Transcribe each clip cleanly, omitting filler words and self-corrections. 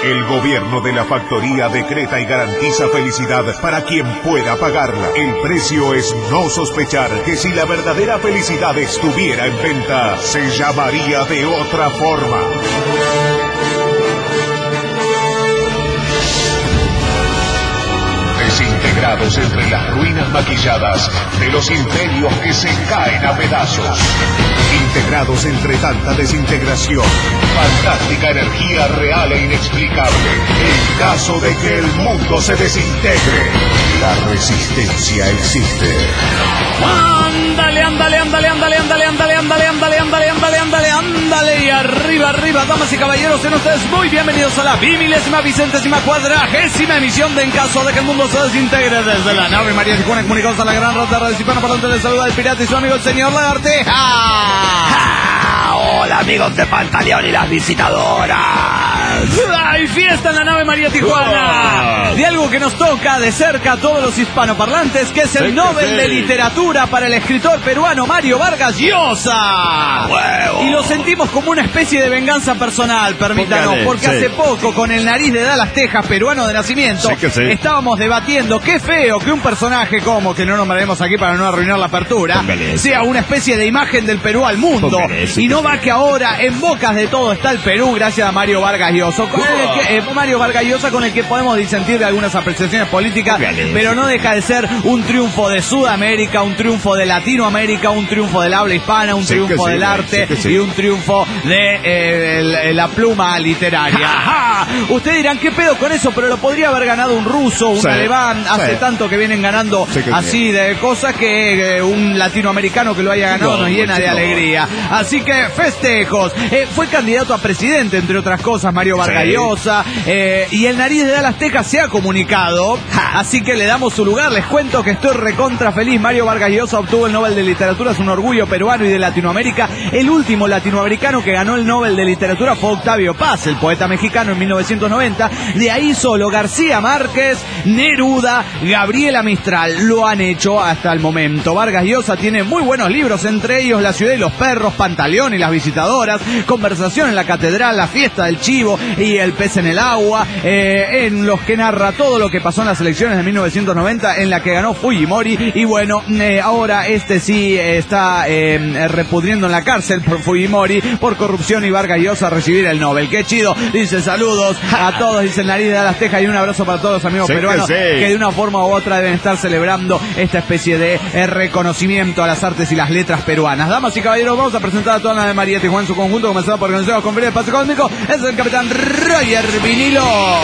El gobierno de la factoría decreta y garantiza felicidad para quien pueda pagarla. El precio es no sospechar que si la verdadera felicidad estuviera en venta, se llamaría de otra forma. Desintegrados entre las ruinas maquilladas de los imperios que se caen a pedazos. Integrados entre tanta desintegración, fantástica energía real e inexplicable. En caso de que el mundo se desintegre, la resistencia existe. Ándale, ándale, ándale, ándale, ándale, ándale, ándale, ándale, ándale, ándale, ándale, ándale, y arriba, arriba, damas y caballeros, sean ustedes muy bienvenidos a la 20.000ª emisión de En caso de que el mundo se desintegre desde la nave María Tijuana, comunicados a la gran rata radio hispana, por donde les saluda el pirata y su amigo el señor Lagarteja. Hola amigos de Pantaleón y las visitadoras. ¡Hay fiesta en la nave María Tijuana! De algo que nos toca de cerca a todos los hispanoparlantes, que es el Nobel de Literatura para el escritor peruano Mario Vargas Llosa. Y lo sentimos como una especie de venganza personal, permítanos, porque hace poco, con el nariz de Dallas, Texas, peruano de nacimiento, estábamos debatiendo qué feo que un personaje como, que no nombraremos aquí para no arruinar la apertura, sea una especie de imagen del Perú al mundo. Y no va que ahora en bocas de todo está el Perú, gracias a Mario Vargas Llosa. Mario Vargas Llosa, con el que podemos disentir de algunas apreciaciones políticas, pero no deja de ser un triunfo de Sudamérica, un triunfo de Latinoamérica, un triunfo del habla hispana, un triunfo del arte y un triunfo de la pluma literaria. Ustedes dirán, ¿qué pedo con eso? Pero lo podría haber ganado un ruso, un alemán, hace tanto que vienen ganando así de cosas que un latinoamericano que lo haya ganado nos llena de alegría. Así que festejos. Fue candidato a presidente, entre otras cosas, Mario Vargas Llosa, y el nariz de Dallas, Texas se ha comunicado, así que le damos su lugar. Les cuento que estoy recontra feliz. Mario Vargas Llosa obtuvo el Nobel de Literatura, es un orgullo peruano y de Latinoamérica. El último latinoamericano que ganó el Nobel de Literatura fue Octavio Paz, el poeta mexicano, en 1990. De ahí solo García Márquez, Neruda, Gabriela Mistral lo han hecho hasta el momento. Vargas Llosa tiene muy buenos libros, entre ellos La ciudad y los perros, Pantaleón y las visitadoras, Conversación en la catedral, La fiesta del chivo y El pez en el agua, en los que narra todo lo que pasó en las elecciones de 1990, en la que ganó Fujimori. Y bueno, ahora sí está repudriendo en la cárcel por Fujimori por corrupción, y Vargas Llosa a recibir el Nobel. Qué chido. Dice saludos a todos, dice el nariz de Dallas, Texas, y un abrazo para todos los amigos peruanos que de una forma u otra deben estar celebrando esta especie de reconocimiento a las artes y las letras peruanas. Damas y caballeros, vamos a presentar a toda la de María Tijuana en su conjunto, comenzado por organizados con Feria de Pase Cósmico. Es el capitán Roger Vinilo.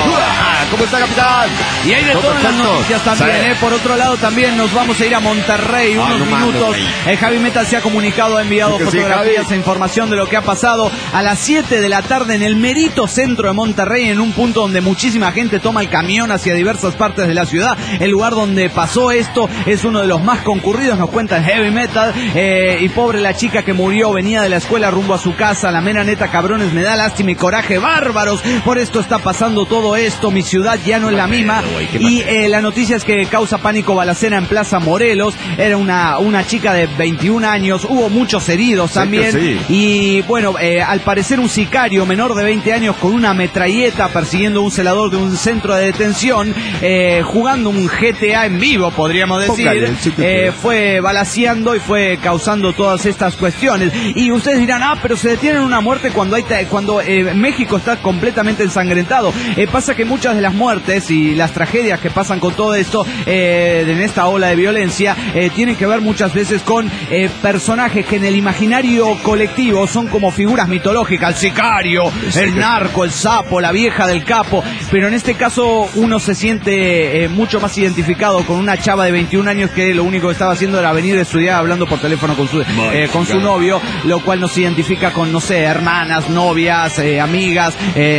¿Cómo está, capitán? Y hay de todas las noticias también, Por otro lado, también nos vamos a ir a Monterrey unos minutos. Javi Meta se ha comunicado, ha enviado fotografías e información de lo que ha pasado a las 7 de la tarde en el merito centro de Monterrey, en un punto donde muchísima gente toma el camión hacia diversas partes de la ciudad. El lugar donde pasó esto es uno de los más concurridos, nos cuenta el Heavy Metal. Y pobre la chica que murió, venía de la escuela rumbo a su casa. La mera neta, cabrones, me da lástima y coraje, bárbaros. Por esto está pasando todo esto, mi ciudad ya no es la misma. Y la noticia es que causa pánico balacera en Plaza Morelos. Era una chica de 21 años, hubo muchos heridos también. Y bueno, al parecer un sicario menor de 20 años con una metralleta persiguiendo a un celador de un centro de detención, jugando un GTA en vivo, podríamos decir. Fue balaceando y fue causando todas estas cuestiones. Y ustedes dirán, pero se detienen una muerte cuando México está completamente ensangrentado. Pasa que muchas de las muertes y las tragedias que pasan con todo esto, en esta ola de violencia, tienen que ver muchas veces con personajes que en el imaginario colectivo son como figuras mitológicas: el sicario, el narco, el sapo, la vieja del capo. Pero en este caso uno se siente mucho más identificado con una chava de 21 años que lo único que estaba haciendo era venir a estudiar hablando por teléfono con su novio, lo cual nos identifica con, no sé, hermanas, novias, amigas.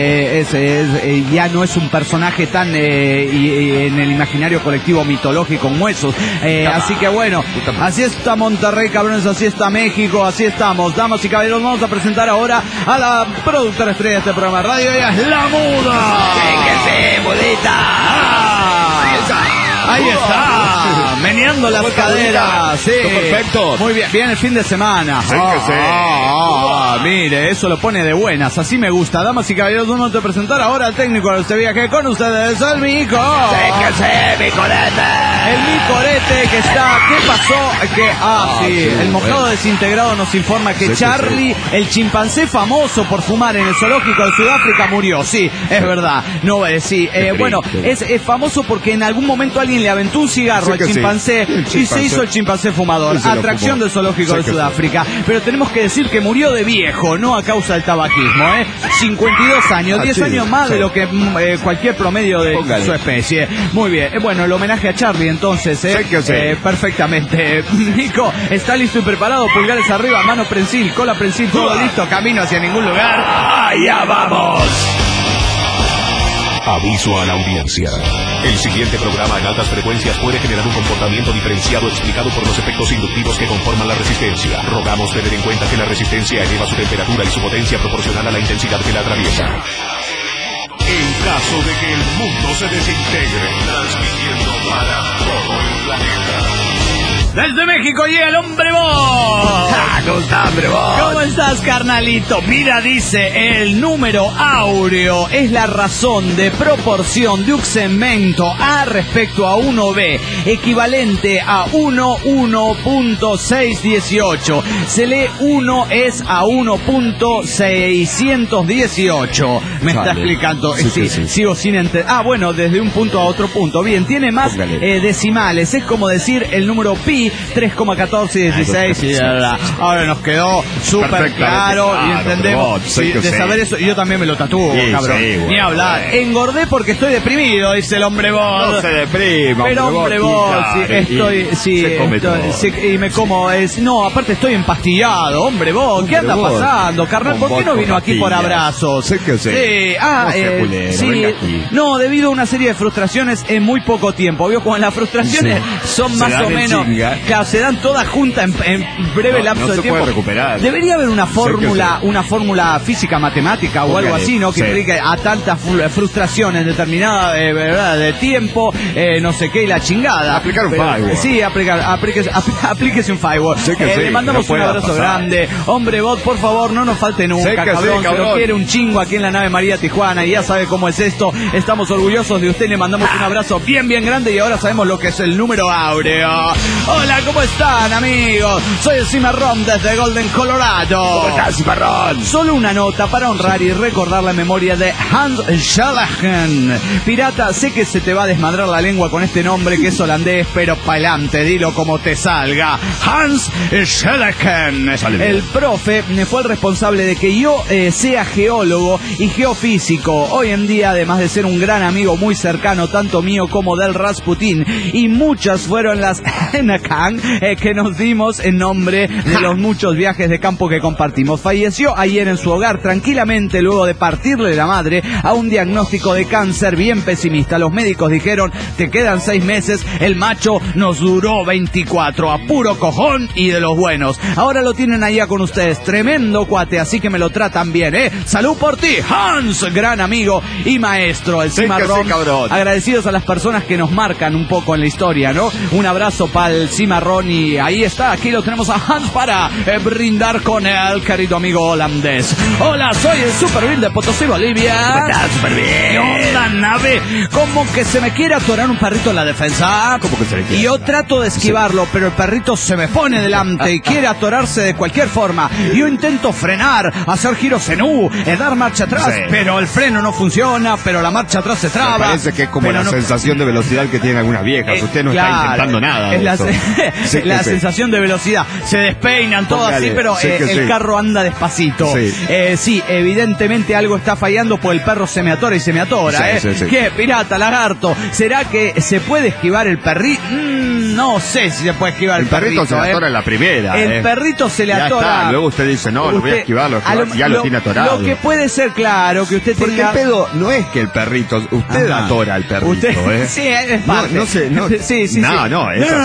Ya no es un personaje tan en el imaginario colectivo mitológico como esos. Así que bueno, así está Monterrey, cabrones, así está México, así estamos. Damas y caballeros, vamos a presentar ahora a la productora estrella de este programa de radio. Ella es La Muda. ¡Sí, mudita! Ahí está, meneando las caderas. Sí, perfecto. Muy bien, viene el fin de semana. Ah, mire, eso lo pone de buenas, así me gusta. Damas y caballeros, un momento de presentar ahora al técnico de este viaje con ustedes, el Mico. ¡Séquese, mi corete! El Micorete que está, ¿qué pasó? Sí, el mojado desintegrado nos informa que Charlie, el chimpancé famoso por fumar en el zoológico de Sudáfrica, murió. Sí, es verdad. No, sí, bueno, es famoso porque en algún momento alguien le aventó un cigarro al chimpancé y se hizo el chimpancé fumador. Atracción del zoológico de Sudáfrica. Pero tenemos que decir que murió de viejo, no a causa del tabaquismo, 52 años, 10 años más de lo que cualquier promedio de su especie. Muy bien, bueno, el homenaje a Charlie entonces, perfectamente. Nico, ¿está listo y preparado? Pulgares arriba, mano prensil, cola prensil, todo listo, camino hacia ningún lugar. ¡Allá vamos! Aviso a la audiencia. El siguiente programa en altas frecuencias puede generar un comportamiento diferenciado explicado por los efectos inductivos que conforman la resistencia. Rogamos tener en cuenta que la resistencia eleva su temperatura y su potencia proporcional a la intensidad que la atraviesa. En caso de que el mundo se desintegre, transmitiendo para todo el planeta. Desde México llega el hombre voz. ¿Cómo estás, hombre voz? ¿Cómo estás, carnalito? Mira, dice, el número áureo es la razón de proporción de un segmento A respecto a 1B, equivalente a 1.618. Se lee 1 es a 1.618. Me está explicando. Sí. Sigo sin entender. Bueno, desde un punto a otro punto. Bien, tiene más decimales. Es como decir el número pi, 3,1416. Ahora nos quedó súper claro y entendemos. De saber eso, yo también me lo tatúo, cabrón. Ni hablar. Engordé porque estoy deprimido, dice el hombre voz. No se deprima. Pero hombre voz, y me como. No, aparte estoy empastillado, hombre voz. ¿Qué anda pasando, carnal? ¿Por qué no vino aquí por abrazos? No, debido a una serie de frustraciones en muy poco tiempo. Vio como las frustraciones son más o menos. Claro, se dan todas juntas en breve lapso de tiempo. Puede recuperar. Debería haber una fórmula física, matemática o algo así, ¿no? Que implique a tantas frustraciones determinada verdad de tiempo, no sé qué y la chingada. Aplicar un firewall. Sí, aplíquese un firewall. Le mandamos un abrazo grande. Hombre bot, por favor, no nos falte nunca, cabrón. Se lo quiere un chingo aquí en la nave María Tijuana y ya sabe cómo es esto. Estamos orgullosos de usted, le mandamos un abrazo bien grande y ahora sabemos lo que es el número áureo. Hola, ¿cómo están, amigos? Soy el Cimarrón desde Golden, Colorado. ¿Cómo estás, Cimarrón? Solo una nota para honrar y recordar la memoria de Hans Schellechen. Pirata, sé que se te va a desmadrar la lengua con este nombre que es holandés, pero pa'lante, dilo como te salga. Hans Schellechen. El profe fue el responsable de que yo sea geólogo y geofísico. Hoy en día, además de ser un gran amigo muy cercano, tanto mío como del Rasputín, y muchas fueron las que nos dimos en nombre de los muchos viajes de campo que compartimos. Falleció ayer en su hogar tranquilamente luego de partirle la madre a un diagnóstico de cáncer bien pesimista. Los médicos dijeron, te quedan 6 meses, el macho nos duró 24, a puro cojón y de los buenos. Ahora lo tienen allá con ustedes, tremendo cuate, así que me lo tratan bien, Salud por ti, Hans, gran amigo y maestro, el Cimarrón. Agradecidos a las personas que nos marcan un poco en la historia, ¿no? Un abrazo para el Cimarrón y ahí está, aquí lo tenemos a Hans para brindar con el querido amigo holandés. Hola, soy el Super Bill de Potosí, Bolivia. ¿Cómo estás, Super Bill? ¿Qué onda, nave? Como que se me quiere atorar un perrito en la defensa. ¿Cómo que se le quiere? Y yo trato de esquivarlo, pero el perrito se me pone delante y quiere atorarse de cualquier forma. Yo intento frenar, hacer giros en U, dar marcha atrás, pero el freno no funciona, pero la marcha atrás se traba. Me parece que es como la sensación de velocidad que tienen algunas viejas. Usted no está intentando nada. Es la sensación de velocidad. Se despeinan todo así, pero el carro anda despacito. Sí, evidentemente algo está fallando, pues el perro se me atora y se me atora. ¿Qué, pirata, lagarto? ¿Será que se puede esquivar el perrito? No sé si se puede esquivar el perrito. El perrito se le atora en la primera. El perrito se le atora. Ya está. Luego usted dice, no, lo voy a esquivarlo. Ya lo tiene atorado. Lo que puede ser, claro, que usted tenga... Porque el pedo no es que el perrito, usted atora al perrito, Sí, es parte. No sé, no. Sí. No, es así.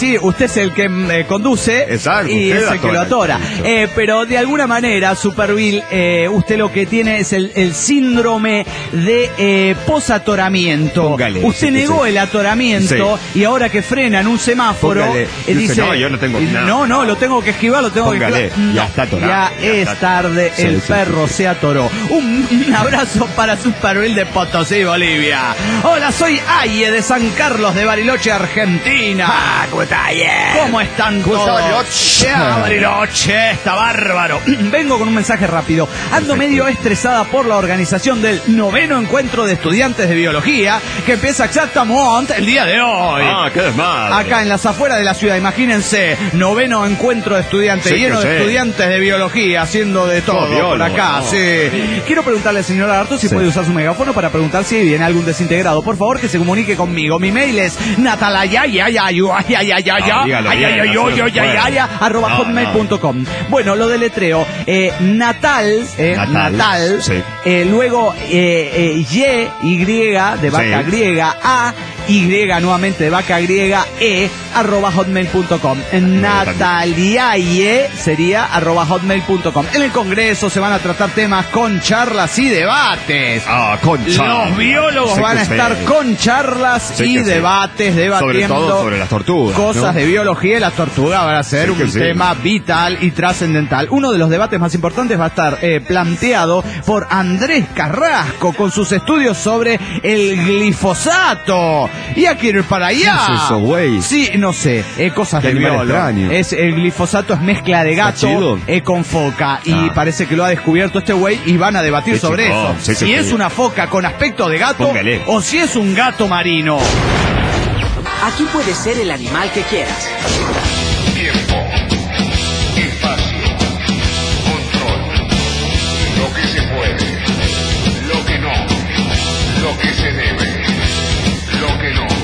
sí, usted es el que conduce. Exacto, y es el que lo atora. Pero de alguna manera, Superville, usted lo que tiene es el síndrome de posatoramiento. Póngale, usted negó el atoramiento y ahora que frena en un semáforo, dice, no, yo no tengo nada. No, lo tengo que esquivar, lo tengo Póngale, que esquivar. ya está atorado. Ya es tarde, el perro se atoró. Un abrazo para Superville de Potosí, Bolivia. Hola, soy Aye de San Carlos de Bariloche, Argentina. ¿Cómo está, Aye? ¿Cómo están todos? Bariloche, está bárbaro. Vengo con un mensaje rápido. Ando medio estresada por la organización del 9º encuentro de estudiantes de biología que empieza exactamente el día de hoy. Qué desmadre. Acá en las afueras de la ciudad, imagínense, 9º encuentro de estudiantes, lleno de estudiantes de biología haciendo de todo por acá. Sí. Quiero preguntarle al señor Lagarto si puede usar su megáfono para preguntar si viene algún desintegrado. Por favor, que se comunique conmigo. Mi mail es @hotmail.com. Bueno, lo deletreo. Natal, luego Y de vaca griega, A, Y nuevamente de vaca griega, @hotmail.com. Nataliaye sería @hotmail.com. En el Congreso se van a tratar temas con charlas y debates. Los biólogos van a estar con charlas y debates, debatiendo sobre todo sobre las tortugas, cosas de biología, y las tortugas van a ser un tema vital y trascendental. Uno de los debates más importantes va a estar planteado por Andrés Carrasco con sus estudios sobre el glifosato. Y a quiero ir para allá. ¿Qué es eso, güey? Sí, no sé, cosas de biólogo. El glifosato es mezcla de gato con foca y parece que lo ha descubierto este güey y van a debatir sobre eso. Si es una foca con aspecto de gato o si es un gato marino. Aquí puede ser el animal que quieras. Tiempo, espacio, control, lo que se puede, lo que no, lo que se debe, lo que no.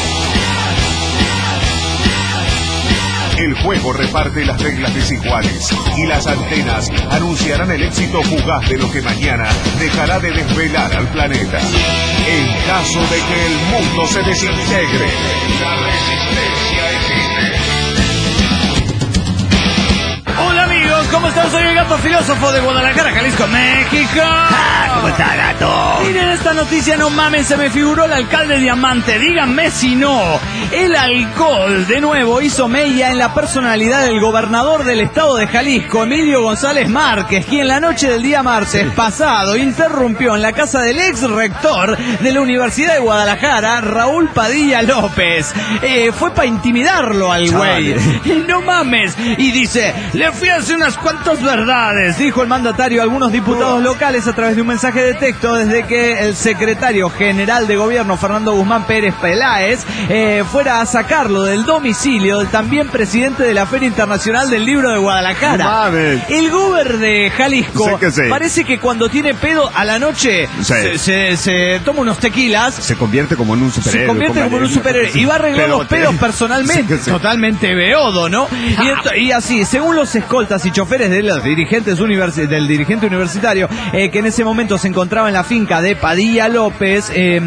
El juego reparte las reglas desiguales y las antenas anunciarán el éxito fugaz de lo que mañana dejará de desvelar al planeta. En caso de que el mundo se desintegre, la resistencia existe. Hola amigos, ¿cómo están? Soy el gato filósofo de Guadalajara, Jalisco, México. ¿Cómo está, gato? Miren esta noticia, no mames, se me figuró el alcalde Diamante. Díganme si no. El alcohol, de nuevo, hizo mella en la personalidad del gobernador del estado de Jalisco, Emilio González Márquez, quien la noche del día martes pasado interrumpió en la casa del ex rector de la Universidad de Guadalajara, Raúl Padilla López. Fue para intimidarlo al güey. No mames. Y dice, le fui a decir unas cuantas verdades, dijo el mandatario a algunos diputados locales a través de un mensaje de texto desde que el secretario general de gobierno, Fernando Guzmán Pérez Peláez, fuera a sacarlo del domicilio del también presidente de la Feria Internacional del Libro de Guadalajara. El gober de Jalisco parece que cuando tiene pedo a la noche se toma unos tequilas, se convierte como en un superhéroe. Y va a arreglar los pedos personalmente. Totalmente beodo, ¿no? Y así, según los escoltas y choferes de los dirigentes del dirigente universitario, que en ese momento se encontraba en la finca de Padilla López,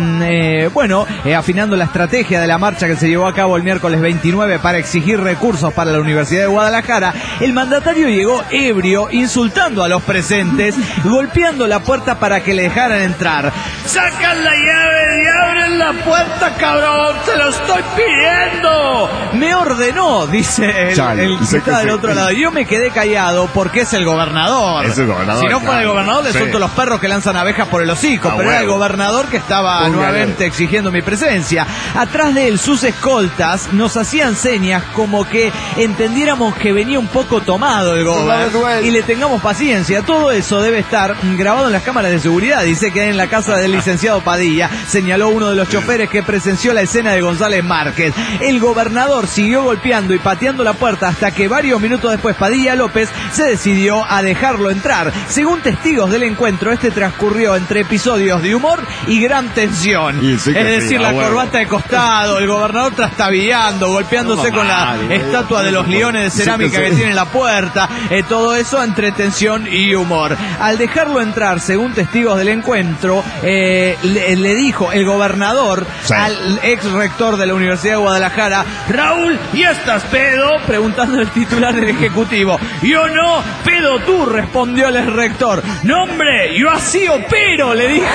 afinando la estrategia de la marcha que se llevó a cabo el miércoles 29 para exigir recursos para la Universidad de Guadalajara, el mandatario llegó ebrio, insultando a los presentes, golpeando la puerta para que le dejaran entrar. ¡Sacan la llave y abren la puerta, cabrón! ¡Se lo estoy pidiendo! Me ordenó, dice el que está del otro lado. Yo me quedé callado porque es el gobernador. Si no fuera el gobernador, le suelto los perros que lanzan abejas por el hocico. Pero era el gobernador que estaba nuevamente exigiendo mi presencia. Atrás de él, sus escoltas nos hacían señas como que entendiéramos que venía un poco tomado el gobernador y le tengamos paciencia. Todo eso debe estar grabado en las cámaras de seguridad. Dice que en la casa del licenciado Padilla, señaló uno de los choferes que presenció la escena de González Márquez. El gobernador siguió golpeando y pateando la puerta hasta que varios minutos después Padilla López se decidió a dejarlo entrar. Según testigos del encuentro, este transcurrió entre episodios de humor y gran tensión. Es decir, la corbata de costado, el gobernador trastabillando, golpeándose con la estatua de los leones de cerámica que tiene en la puerta, todo eso entre tensión y humor. Al dejarlo entrar, según testigos del encuentro, le dijo el gobernador al ex rector de la Universidad de Guadalajara: Raúl, ¿y estás pedo? Preguntando el titular del Ejecutivo. Yo no, pedo tú, respondió el ex rector. No, hombre, yo así opero, le dijo.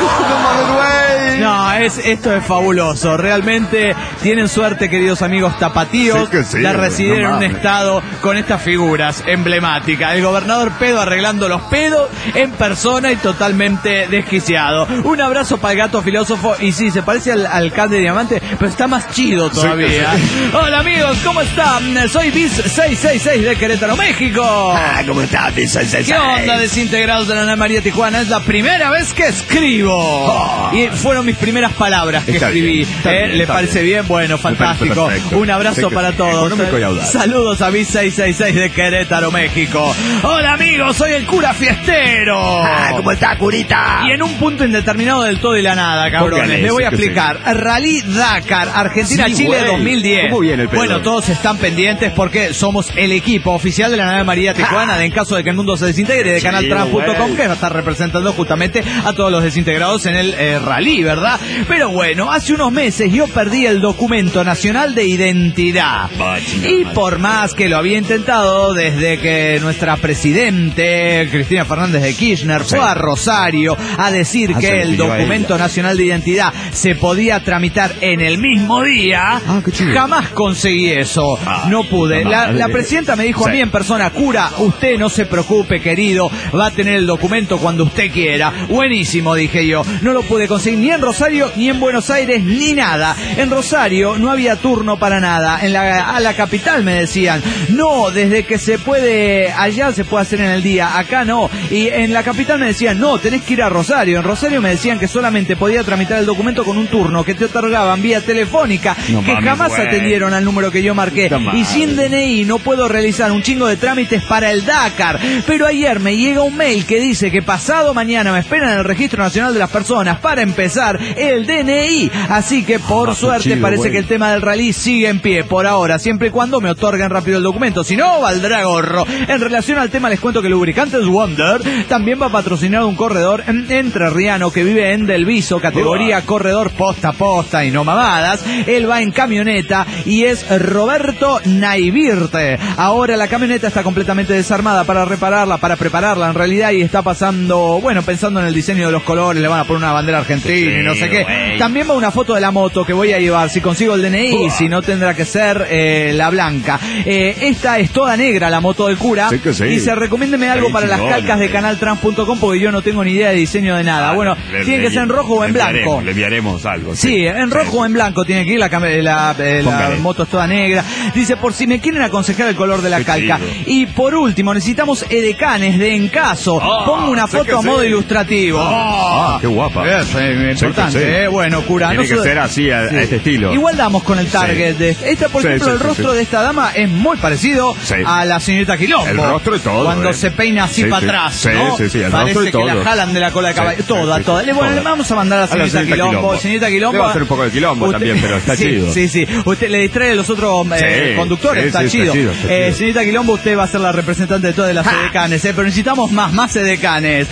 No, esto es fabuloso. Realmente tienen suerte, queridos amigos tapatíos, de residir en un estado con estas figuras emblemáticas. El gobernador pedo arreglando los pedos en persona y totalmente desquiciado. Un abrazo para el gato filósofo. Y sí, se parece al alcalde de Diamante, pero está más chido todavía. Hola amigos, ¿cómo están? Soy Bis 666 de Querétaro, México. ¿Cómo estás, Bis 666? ¿Qué onda, desintegrados de la Nave María Tijuana? Es la primera vez que escribo. Y fueron mis primeras palabras que escribí. ¿Les parece bien? Bueno, fantástico. Un abrazo para todos. Saludos a Bis 666 de Querétaro, México. Hola amigos, soy el cura fiestero. ¿Cómo está, curita? Y en un punto indeterminado del todo y la nada, cabrones, les voy a explicar. Rally Dakar, Argentina-Chile 2010. ¿Cómo viene el pedo? Bueno, todos están pendientes porque somos el equipo oficial de la Nave María Tijuana, en caso de que el mundo se desintegre, de canaltrans.com, que va a estar representando justamente a todos los desintegrados en el rally, ¿verdad? Pero bueno, hace unos meses yo perdí el documento nacional de identidad. Y por más que lo había intentado desde que nuestra presidente, Cristina Fernández de Kirchner, fue a Rosario a decir que el documento nacional de identidad se podía tramitar en el mismo día, jamás conseguí eso. No pude. La presidenta me dijo a mí en persona: cura, usted no se preocupe, querido, va a tener el documento cuando usted quiera. Buenísimo, dije yo. No lo pude conseguir ni en Rosario, ni en Buenos Aires, ni nada. En Rosario no había turno para nada. A la capital me decían: no, desde que se puede, allá se puede hacer en el día, acá no. Y en la capital me decían: no, tenés que ir a Rosario. En Rosario me decían que solamente podía tramitar el documento con un turno que te otorgaban vía telefónica, jamás atendieron al número que yo marqué. Y sin DNI no puedo realizar un chingo de trámites para el Dakar. Pero ayer me llega un mail que dice que pasado mañana me esperan en el Registro Nacional de las Personas para empezar el DNI. Así que por suerte parece que el tema del rally sigue en pie por ahora, siempre y cuando me otorguen rápido el documento. Si no, valdrá gorro. En relación al tema les cuento que Lubricantes Wonder también va a patrocinar un corredor entrerriano que vive en Delviso, categoría corredor posta a posta y no mamadas. Él va en camioneta y es Roberto Naivirte. Ahora la camioneta está completamente desarmada para repararla, para prepararla en realidad, y está pasando, bueno, pensando en el diseño de los colores, le van a poner una bandera argentina y no sé qué. También va una foto de la moto que voy a llevar, si consigo el DNI, si no tendrá que ser la blanca. Esta es toda negra, la moto del cura. Dice: recomiéndeme algo para las calcas de canaltrans.com porque yo no tengo ni idea de diseño de nada. Bueno, tiene que ser en rojo o en blanco. Le enviaremos algo. Sí, en rojo o en blanco tiene que ir, la moto es toda negra. Dice: por si me quieren aconsejar el color de la calca. Y por último, necesitamos edecanes de encaso. Pongo una foto a modo ilustrativo. Qué guapa. Es importante, bueno, cura. Tiene que ser así, a este estilo. Igual damos con el target. Esta, por ejemplo, el rostro de esta dama es muy parecido a la señorita Quilombo. El rostro y todo. Cuando se peina así para atrás, ¿no? Parece que la jalan de la cola de caballo. Toda. Bueno, le vamos a mandar a la señorita Quilombo. Señorita Quilombo. Le va a hacer un poco de quilombo también, pero está chido. Sí. Usted le distrae a los otros conductores, está chido. Señorita Quilombo, usted va a ser la representante de todas las edecanes, pero necesitamos más edecanes.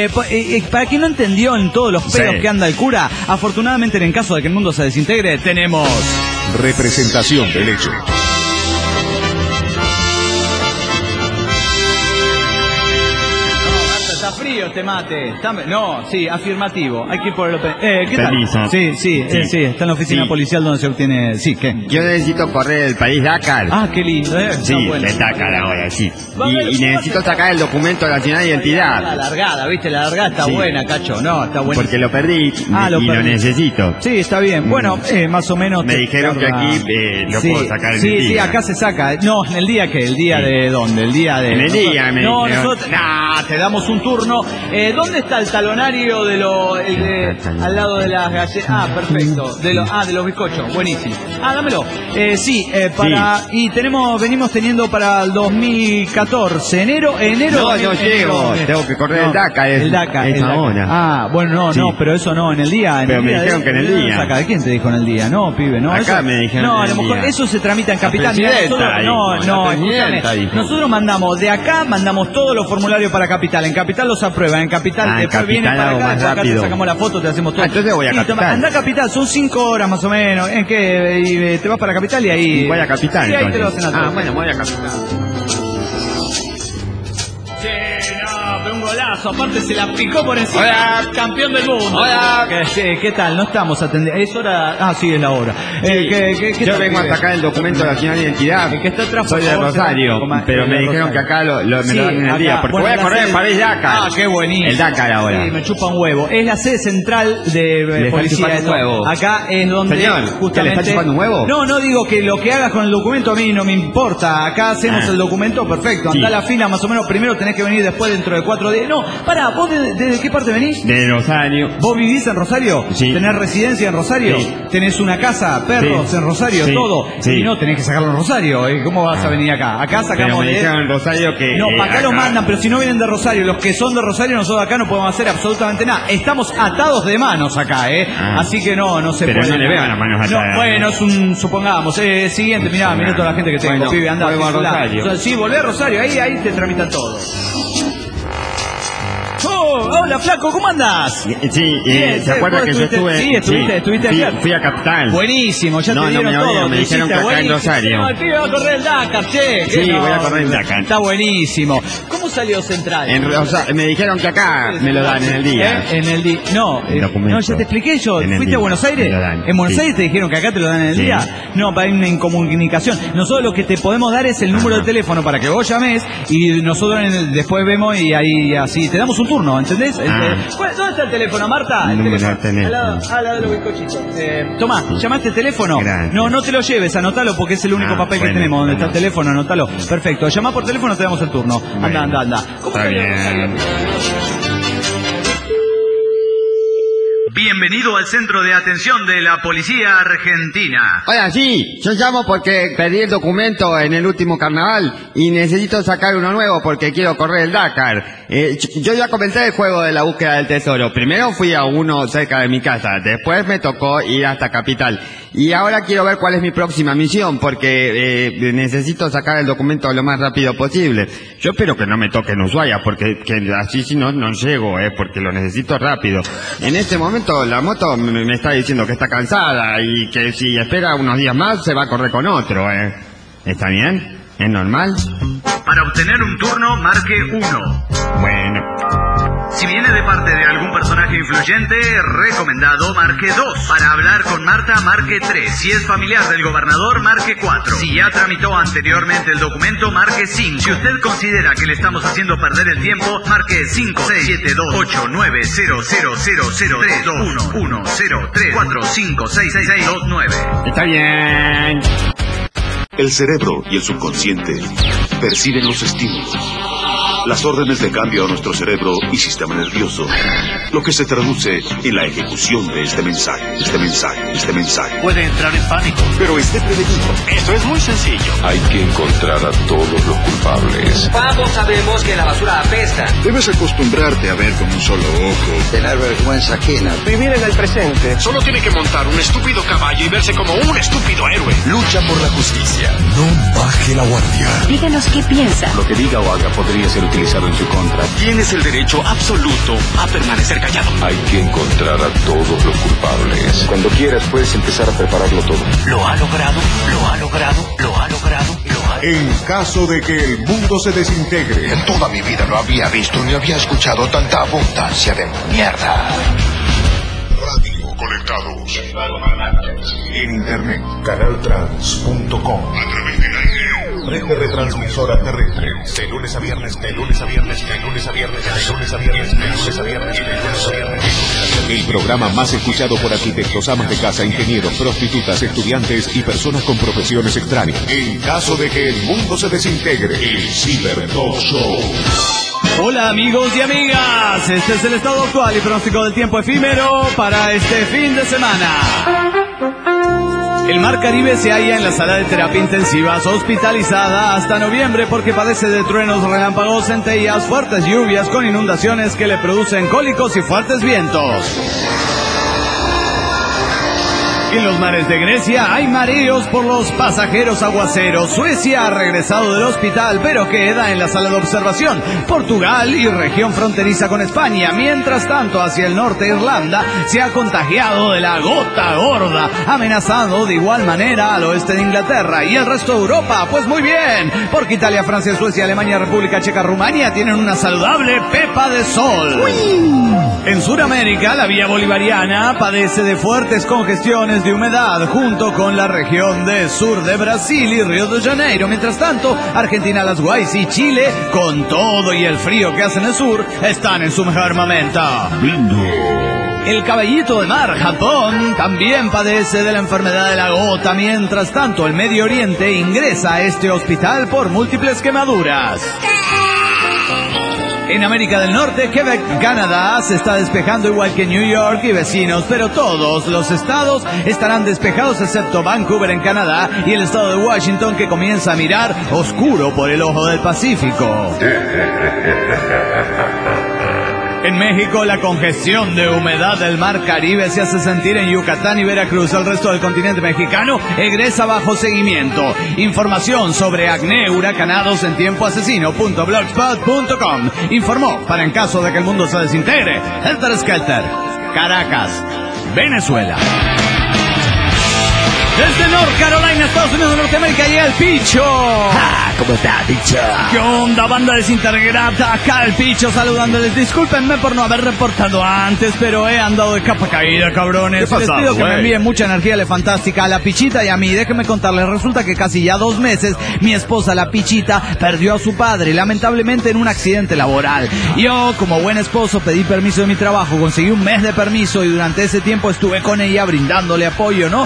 Para quien no entendió en todos los pedos que anda el cura, afortunadamente en caso de que el mundo se desintegre, tenemos representación del hecho. Está frío este mate. No, sí, afirmativo. Hay que ir por el ¿qué tal? Sí, está en la oficina policial donde se obtiene. Sí, ¿qué? Yo necesito correr el país Dakar. Ah, qué lindo, Sí, el Dakar ahora, sí. Y necesito sacar el documento nacional de identidad. La largada, ¿viste? La largada está buena, cacho. No, está buena. Porque lo perdí y lo necesito. Sí, está bien. Bueno, más o menos. Me dijeron que aquí lo puedo sacar en el día. Sí, acá se saca. No, ¿en el día qué? ¿El día de dónde? El día de. En el día, nosotros te damos un turno 1. ¿Dónde está el talonario al lado de las galletas? Ah, perfecto. De los bizcochos, buenísimo. Dámelo. Y venimos teniendo para el 2014, enero. No llego, tengo que correr el Dakar. El Dakar. No, pero eso no, en el día. Pero me dijeron que en el día. ¿De quién te dijo en el día? No, pibe, no. Acá me dijeron. No, a lo mejor eso se tramita en Capital. Nosotros mandamos todos los formularios para Capital. En Capital los aprueban, en Capital después viene para acá, acá te sacamos la foto, te hacemos todo. Entonces voy a Capital. Anda a Capital, son 5 horas más o menos. ¿En qué? Y te vas para Capital y ahí. Voy a Capital. Y ahí te lo hacen a todos. Bueno, voy a Capital. Un golazo, aparte se la picó por encima. Hola. Campeón del mundo. Hola. ¿Qué tal? No estamos atendiendo. Es hora. Sí, es la hora. Yo vengo a sacar el documento de nacional de identidad. Que está atrás, soy de Rosario, pero me dijeron que acá me lo dan en el día. Porque voy a correr el París Dakar. Qué buenísimo. El Dakar ahora. Sí, me chupa un huevo. Es la sede central de policía. Acá es donde. Señor, justamente, ¿le está chupando un huevo? No digo que lo que hagas con el documento a mí no me importa. Acá hacemos el documento perfecto. Andá a la fila más o menos. Primero tenés que venir después dentro de 4 días. No, pará, ¿vos desde qué parte venís? De Rosario. ¿Vos vivís en Rosario? Sí. ¿Tenés residencia en Rosario? Sí. ¿Tenés una casa, perros en Rosario, todo? Sí. Y no, tenés que sacarlo en Rosario. ¿Cómo vas a venir acá? Acá sacamos... Pero me dijeron en Rosario que... No, para acá lo mandan, pero si no vienen de Rosario, los que son de Rosario, nosotros acá no podemos hacer absolutamente nada. Estamos atados de manos acá, Así que no se puede. Pero no le veo las manos atadas. No, bueno, es un, supongamos, siguiente, mirá toda la gente que tengo, pibe, anda. Vuelvo a Rosario. Sí, volvé a Rosario, ahí te tramitan todo. Hola, flaco, ¿cómo andás? Sí, ¿se acuerda que yo estuve? Sí, estuviste ayer. Fui a Capital. Buenísimo, ya te dieron todo. Me dijeron que acá en Rosario. El pibe va a correr el Dakar, che. Sí, voy a correr el Dakar. Está buenísimo. ¿Cómo salió Central? Me dijeron que acá me lo dan en el día. En el día. No, ya te expliqué yo. ¿Fuiste a Buenos Aires? En Buenos Aires te dijeron que acá te lo dan en el día. No, para una incomunicación. Nosotros lo que te podemos dar es el número de teléfono para que vos llames y nosotros después vemos y ahí así te damos un turno, ¿entendés? ¿Dónde está el teléfono, Marta? El teléfono. Al lado de los bizcochitos. Tomá, ¿llamaste el teléfono? Gracias. No te lo lleves, anotalo porque es el único papel que tenemos. Donde está el teléfono, anotalo. Perfecto. Llamá por teléfono, te damos el turno. Anda. ¿Cómo está bien? Bienvenido al centro de atención de la Policía Argentina. Oiga, sí, yo llamo porque pedí el documento en el último carnaval y necesito sacar uno nuevo porque quiero correr el Dakar. Yo ya comencé el juego de la búsqueda del tesoro. Primero fui a uno cerca de mi casa, después me tocó ir hasta Capital. Y ahora quiero ver cuál es mi próxima misión porque necesito sacar el documento lo más rápido posible. Yo espero que no me toque en Ushuaia porque así si no llego, porque lo necesito rápido. En este momento la moto me está diciendo que está cansada y que si espera unos días más se va a correr con otro, ¿Está bien? ¿Es normal? Para obtener un turno, marque 1. Bueno. Si viene de parte de algún personaje influyente, recomendado, marque 2. Para hablar con Marta, marque 3. Si es familiar del gobernador, marque 4. Si ya tramitó anteriormente el documento, marque 5. Si usted considera que le estamos haciendo perder el tiempo, marque 5, 6, 7, 2, 8, 9, 0, 0, 0, 0, 3, 2, 1, 1, 0, 3, 4, 5, 6, 6, 6, 2, 9. Está bien. El cerebro y el subconsciente perciben los estímulos, las órdenes de cambio a nuestro cerebro y sistema nervioso, lo que se traduce en la ejecución de este mensaje. Puede entrar en pánico. Pero esté prevenido. Esto es muy sencillo. Hay que encontrar a todos los culpables. Ambos sabemos que la basura apesta. Debes acostumbrarte a ver con un solo ojo. Tener vergüenza ajena. Vivir en el presente. Solo tiene que montar un estúpido caballo y verse como un estúpido héroe. Lucha por la justicia. No baje la guardia. Díganos qué piensa. Lo que diga o haga podría ser utilizado en su contra. Tienes el derecho absoluto a permanecer callado. Hay que encontrar a todos los culpables. Cuando quieras puedes empezar a prepararlo todo. Lo ha logrado. En caso de que el mundo se desintegre. En toda mi vida no había visto ni había escuchado tanta abundancia de mierda. Radio conectados. En internet. Canaltrans.com. A través del aire. Red de retransmisora terrestre. De lunes a viernes. El programa más escuchado por arquitectos, amas de casa, ingenieros, prostitutas, estudiantes y personas con profesiones extrañas. En caso de que el mundo se desintegre, el Cyber Talk Show. Hola amigos y amigas, este es el estado actual y pronóstico del tiempo efímero para este fin de semana. El Mar Caribe se halla en la sala de terapia intensivas, hospitalizada hasta noviembre porque padece de truenos, relámpagos, centellas, fuertes lluvias con inundaciones que le producen cólicos y fuertes vientos. En los mares de Grecia hay mareos por los pasajeros aguaceros. Suecia ha regresado del hospital, pero queda en la sala de observación. Portugal y región fronteriza con España. Mientras tanto, hacia el norte, Irlanda se ha contagiado de la gota gorda, amenazando de igual manera al oeste de Inglaterra. Y el resto de Europa, pues muy bien, porque Italia, Francia, Suecia, Alemania, República Checa, Rumania tienen una saludable pepa de sol. ¡Uy! En Sudamérica, la vía bolivariana padece de fuertes congestiones de humedad junto con la región del sur de Brasil y Río de Janeiro. Mientras tanto, Argentina, las Guays y Chile, con todo y el frío que hace en el sur, están en su mejor momento. El caballito de mar, Japón, también padece de la enfermedad de la gota. Mientras tanto, el Medio Oriente ingresa a este hospital por múltiples quemaduras. En América del Norte, Quebec, Canadá, se está despejando igual que New York y vecinos, pero todos los estados estarán despejados excepto Vancouver en Canadá y el estado de Washington, que comienza a mirar oscuro por el ojo del Pacífico. En México, la congestión de humedad del Mar Caribe se hace sentir en Yucatán y Veracruz. El resto del continente mexicano egresa bajo seguimiento. Información sobre acné huracanados en tiempo asesino.blogspot.com. Informó, para en caso de que el mundo se desintegre, Helter Skelter, Caracas, Venezuela. Desde North Carolina, Estados Unidos de Norteamérica, llega el Picho. ¿Cómo está, Picho? ¿Qué onda, banda desintegrada? Acá el Picho saludándoles. Discúlpenme por no haber reportado antes, pero he andado de capa caída, cabrones. ¿Qué pasa, Les pido que güey? me envíen mucha energía fantástica a la Pichita y a mí. Déjenme contarles, resulta que casi ya 2 meses mi esposa, la Pichita, perdió a su padre, lamentablemente en un accidente laboral. Yo, como buen esposo, pedí permiso de mi trabajo, conseguí un mes de permiso y durante ese tiempo estuve con ella brindándole apoyo, ¿no?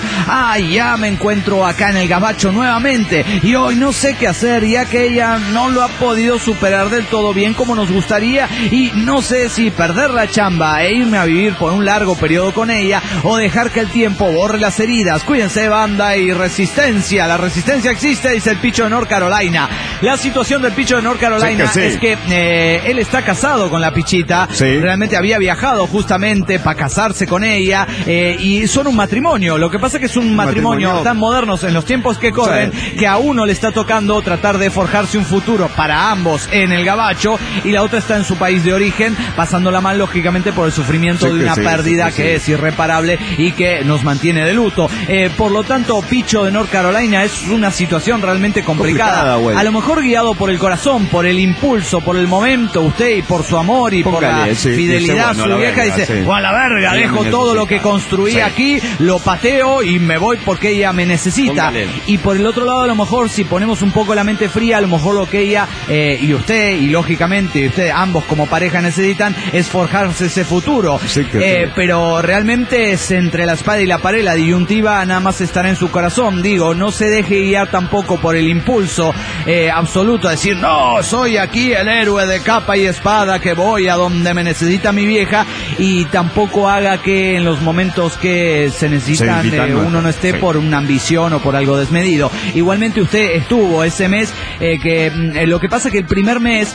Ya me encuentro acá en el Gabacho nuevamente y hoy no sé qué hacer, ya que ella no lo ha podido superar del todo bien como nos gustaría y no sé si perder la chamba e irme a vivir por un largo periodo con ella o dejar que el tiempo borre las heridas. Cuídense, banda, y resistencia. La resistencia existe, dice el Picho de North Carolina. La situación del Picho de North Carolina es que él está casado con la Pichita. Sí. Realmente había viajado justamente para casarse con ella y son un matrimonio. Lo que pasa es que es un matrimonio tan modernos en los tiempos que corren, que a uno le está tocando tratar de forjarse un futuro para ambos en el Gabacho y la otra está en su país de origen pasándola mal, lógicamente, por el sufrimiento de una pérdida que es irreparable y que nos mantiene de luto. Por lo tanto, Picho de North Carolina, es una situación realmente complicada. A lo mejor guiado por el corazón, por el impulso, por el momento, usted, y por su amor y por la fidelidad a su vieja, dice, a la verga, dejo todo lo que construí aquí, lo pateo y me voy porque ella me necesita. Y por el otro lado, a lo mejor, si ponemos un poco la mente fría, a lo mejor lo que ella y usted, y lógicamente usted, ambos como pareja necesitan, es forjarse ese futuro. Pero realmente es entre la espada y la pared. La disyuntiva nada más estará en su corazón. Digo, no se deje guiar tampoco por el impulso absoluto a decir, no, soy aquí el héroe de capa y espada que voy a donde me necesita mi vieja, y tampoco haga que en los momentos que se necesitan uno no esté por una ambición o por algo desmedido. Igualmente usted estuvo ese mes lo que pasa que el primer mes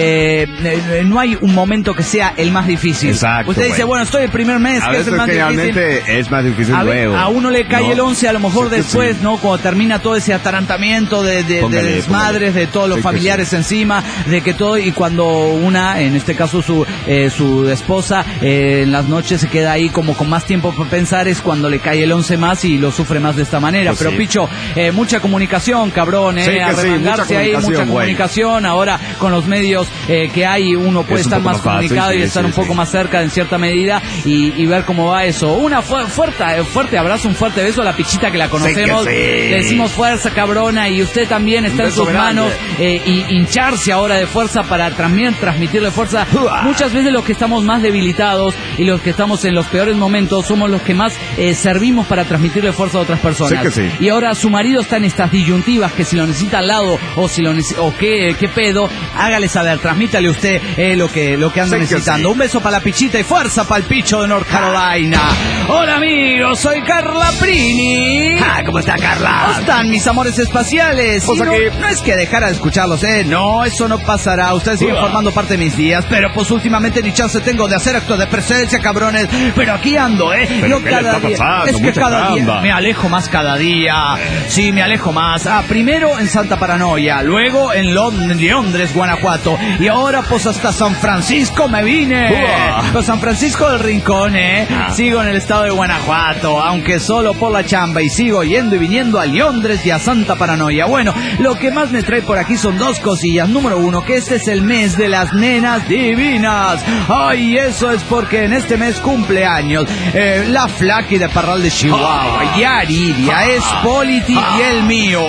no hay un momento que sea el más difícil. Exacto, usted dice, bueno, estoy el primer mes, que es el más difícil. Es más difícil luego. A uno le cae el 11, a lo mejor después, ¿no? Cuando termina todo ese atarantamiento de desmadres, de todos los familiares encima, de que todo, y cuando una, en este caso su esposa, en las noches se queda ahí como con más tiempo para pensar, es cuando le cae el 11 más y lo sufre más de esta manera. Pero Picho, mucha comunicación, cabrón, arremangarse ahí, mucha comunicación. Ahora con los medios que hay, uno puede estar más comunicado y estar un poco más cerca en cierta medida y ver cómo va eso. Una fuerte abrazo, un fuerte beso a la Pichita, que la conocemos. Le decimos fuerza, cabrona, y usted también está en sus manos y hincharse ahora de fuerza para también transmitirle fuerza. Muchas veces los que estamos más debilitados y los que estamos en los peores momentos somos los que más servimos para transmitirle fuerza a otras personas. Y ahora su marido está en estas disyuntivas, que si lo necesita al lado todo, o si lo o qué pedo, hágale saber, transmítale usted lo que anda necesitando. Un beso para la pichita y fuerza para el picho de North Carolina. Hola amigos, soy Carla Prini. ¿Cómo está, Carla? ¿Cómo están mis amores espaciales? Y no es que dejara de escucharlos, no, eso no pasará. Ustedes siguen formando parte de mis días, pero pues últimamente ni chance tengo de hacer actos de presencia, cabrones. Pero aquí ando, Yo cada día. Es que cada día me alejo más cada día. Sí, me alejo más. Primero en Santa Paranoia, luego en Londres, Guanajuato, y ahora pues hasta San Francisco me vine. Pues San Francisco del Rincón, Sigo en el estado de Guanajuato, aunque solo por la chamba, y sigo yendo y viniendo a Londres y a Santa Paranoia. Bueno, lo que más me trae por aquí son dos cosillas. Número uno, que este es el mes de las nenas divinas. Ay, eso es porque en este mes cumple años la Flaky de Parral de Chihuahua, Yaridia, es Polity y el mío.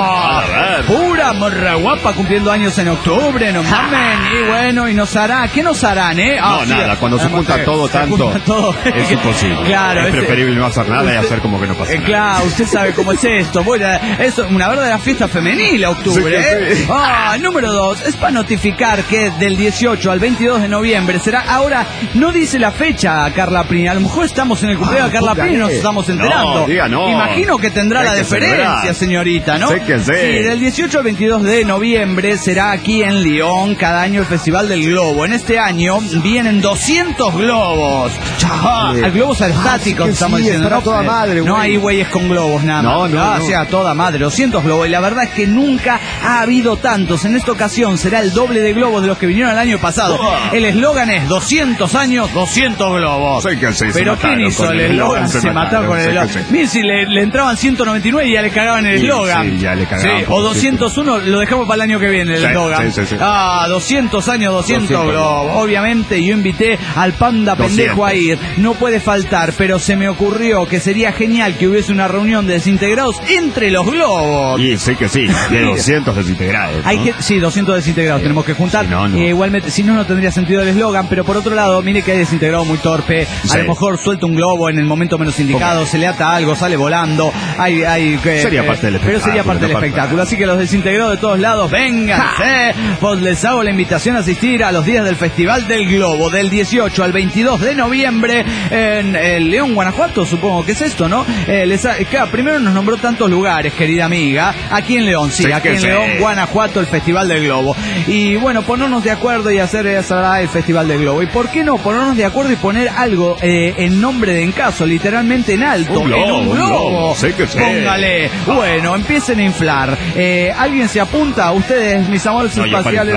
Pura morra guapa cumpliendo años en octubre, no mamen. Y bueno, y nos hará, ¿qué nos harán, nada, cuando se junta todo tanto, es imposible. Claro, es preferible no hacer nada y hacer como que no pasa nada. Claro, usted sabe cómo es esto. Bueno, eso, una verdadera fiesta femenil, octubre, sí. Número 2, es para notificar que del 18 al 22 de noviembre será, ahora, no dice la fecha, Carla Prini, a lo mejor estamos en el cumpleaños de Carla Prini y nos estamos enterando. No. Imagino que tendrá la deferencia, señorita, ¿no? Sí, del 18 al 22 de noviembre será aquí en León cada año el Festival del Globo. En este año vienen 200 globos. Globos aerostáticos, estamos diciendo. ¿No? Toda madre, no hay güeyes con globos, nada más. No. O sea, toda madre, 200 globos. Y la verdad es que nunca ha habido tantos. En esta ocasión será el doble de globos de los que vinieron el año pasado. El eslogan es 200 años, 200 globos. Pero ¿quién hizo el eslogan? Se mataron con el eslogan. Miren, si le entraban 199 y ya le cagaban el eslogan. Sí, ya le cagaban. O 201, lo dejamos para el año que viene el eslogan. Sí. 200 años, 200 globos. Obviamente yo invité al panda pendejo a ir. No puede faltar, pero se me ocurrió que sería genial que hubiese una reunión de desintegrados entre los globos. Y sí que sí, de 200 desintegrados, ¿no? Sí, 200 desintegrados tenemos que juntar. Igualmente, si no tendría sentido el eslogan, pero por otro lado, mire que hay desintegrado muy torpe. A lo mejor suelta un globo en el momento menos indicado, se le ata algo, sale volando. Sería parte del espectáculo. Pero sería parte del espectáculo. Así que los desintegrados de todos lados, vénganse. Pues les hago la invitación a asistir a los días del Festival del Globo, del 18 al 22 de noviembre en León, Guanajuato, supongo que es esto, ¿no? Claro, primero nos nombró tantos lugares, querida amiga. Aquí en León, aquí en León, Guanajuato, el Festival del Globo. Y bueno, ponernos de acuerdo y hacer el Festival del Globo. ¿Y por qué no ponernos de acuerdo y poner algo en nombre de Encaso, literalmente en alto? Un globo. Póngale. Bueno, empiecen a inflar. ¿Alguien se apunta? Ustedes, mis amores espaciales,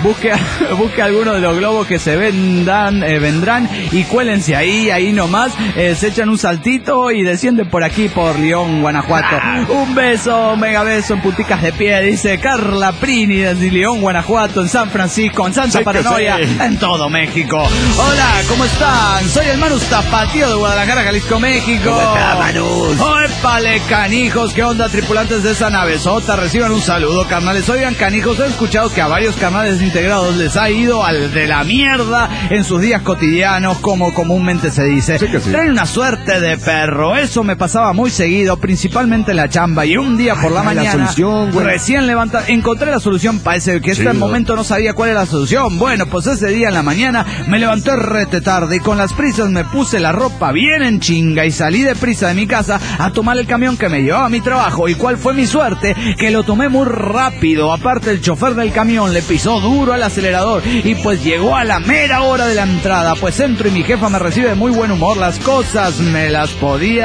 busque alguno de los globos que se vendrán y cuélense ahí nomás, se echan un saltito y descienden por aquí, por León, Guanajuato. Un beso, un mega beso en punticas de pie, dice Carla Prini desde León, Guanajuato, en San Francisco, en Santa Paranoia, en todo México. Hola, ¿cómo están? Soy el Manus Tapatío de Guadalajara, Jalisco, México. ¿Cómo está, Manus? ¡Épale, canijos! ¿Qué onda, tripulantes de esa navezota? Reciban un saludo, carnales. Oigan, canijos, he escuchado que a varios carnales desintegrados les ha ido al de la mierda en sus días cotidianos, como comúnmente se dice. Traen una suerte de perro. Eso me pasaba muy seguido, principalmente en la chamba. Y un día por la mañana, recién levantado, encontré la solución para ese, que hasta el momento no sabía cuál era la solución. Bueno, pues ese día en la mañana me levanté rete tarde y con las prisas me puse la ropa bien en chinga y salí de prisa de mi casa a tomar el camión que me llevaba a mi trabajo. ¿Y cuál fue mi suerte? Que lo tomé muy rápido. Aparte, el chofer del camión le pisó duro al acelerador y pues llegó a la mera hora de la entrada. Pues entro y mi jefa me recibe de muy buen humor. Las cosas me las podía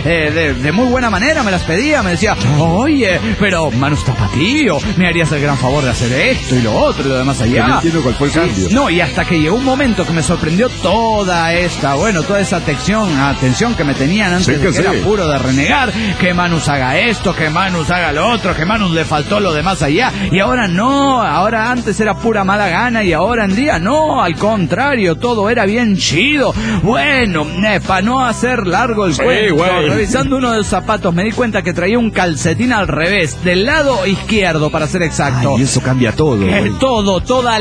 de muy buena manera, me las pedía, me decía, oye, pero Manus Tapatío, me harías el gran favor de hacer esto y lo otro y lo demás allá. No entiendo cuál fue el cambio. No, y hasta que llegó un momento que me sorprendió toda esa atención que me tenían antes, de que era puro de renegar, que Manus haga esto, que Manus haga lo otro, que Manus le faltó lo demás allá, y ahora no, ahora antes era pura mala gana y ahora en día no, al contrario, todo era bien chido. Bueno, para no hacer largo el cuento, revisando uno de los zapatos me di cuenta que traía un calcetín al revés, del lado izquierdo para ser exacto. Y eso cambia todo. Toda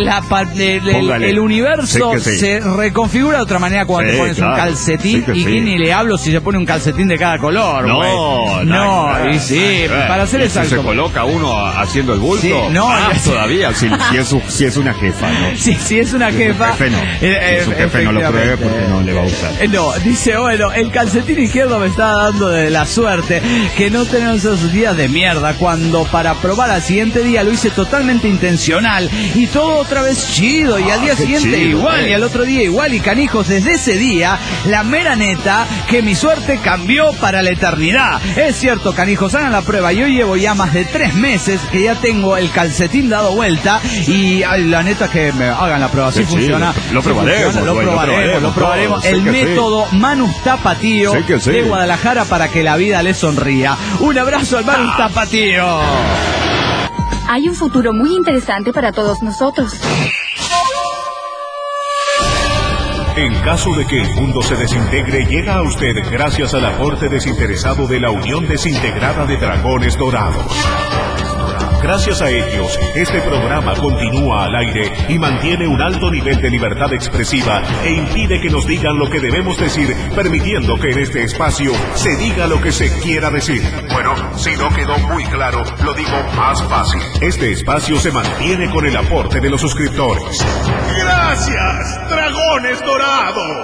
el universo se reconfigura de otra manera cuando te pones un calcetín y ni le hablo si se pone un calcetín de cada color. No, y sí, para hacer exacto. ¿Se coloca uno haciendo el bulto? Sí, no, todavía, si es una jefa, ¿no? Si es una jefa. Si es un jefe no lo pruebe porque no le va a gustar. No, dice, bueno, el calcetín izquierdo me está dando de la suerte que no tenemos esos días de mierda cuando para probar al siguiente día lo hice totalmente intencional y todo otra vez chido y al día siguiente chido, igual y al otro día igual y canijos, desde ese día la mera neta que mi suerte cambió para la eternidad. Es cierto, canijos, hagan la prueba. Yo llevo ya más de 3 meses que ya tengo el calcetín dado vuelta y la neta que me hagan la prueba. Si funciona. Lo probaremos. El método Manus Tapatío de Guadalajara para que la vida le sonría. Un abrazo al Manus Tapatío. Hay un futuro muy interesante para todos nosotros. En caso de que el mundo se desintegre, llega a usted gracias al aporte desinteresado de la Unión Desintegrada de Dragones Dorados. Gracias a ellos, este programa continúa al aire y mantiene un alto nivel de libertad expresiva e impide que nos digan lo que debemos decir, permitiendo que en este espacio se diga lo que se quiera decir. Bueno, si no quedó muy claro, lo digo más fácil. Este espacio se mantiene con el aporte de los suscriptores. ¡Gracias, Dragones Dorados!